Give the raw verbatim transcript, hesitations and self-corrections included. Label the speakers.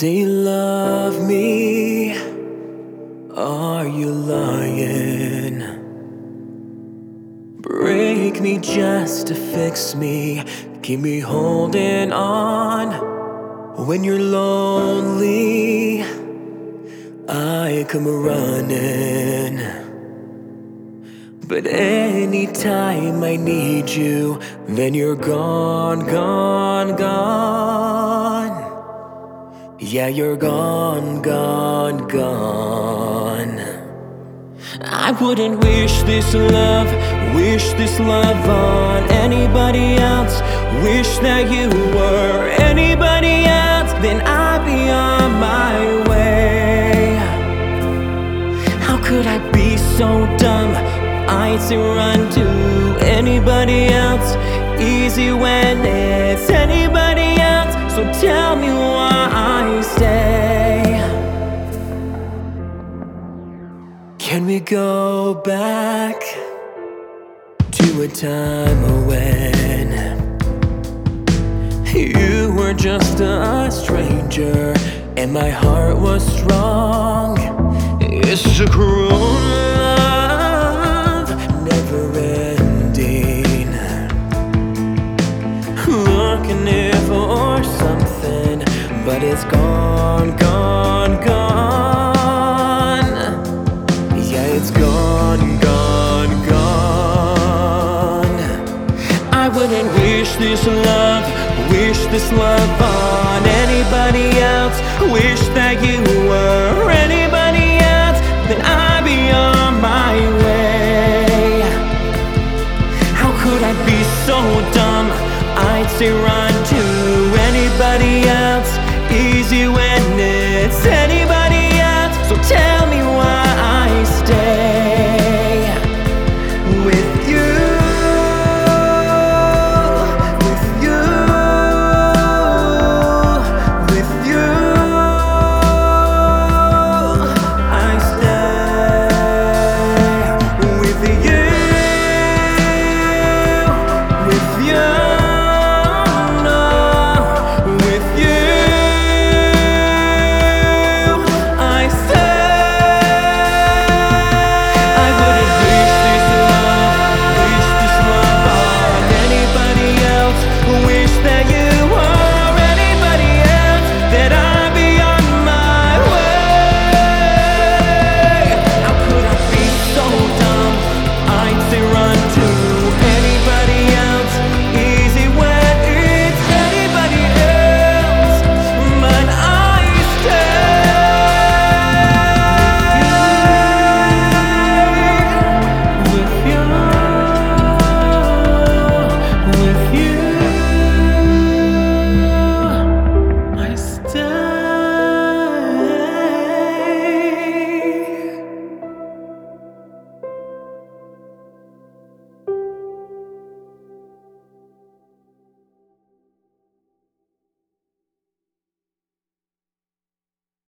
Speaker 1: Say you love me, are you lying? Break me just to fix me, keep me holding on. When you're lonely, I come running. But anytime I need you, then you're gone, gone, gone. Yeah, you're gone, gone, gone. I wouldn't wish this love, wish this love on anybody else. Wish that you were anybody else, then I'd be on my way. How could I be so dumb? I'd say run to anybody else, easy when it's anybody else. So tell me why I stay. Can we go back to a time when you were just a stranger and my heart was strong? It's a cruel love, never ending, looking here for something, but it's gone, gone, gone. Yeah, it's gone, gone, gone. I wouldn't wish this love, wish this love on anybody else. Wish that you were anybody else, then I'd be on my way. How could I be so dumb? I'd say run to anybody else, easy when it's anybody